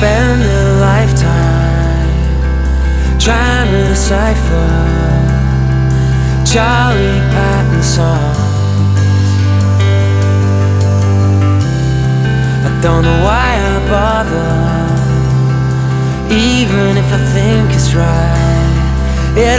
spend a lifetime trying to decipher Charlie Patton songs. I don't know why I bother, even if I think it's right.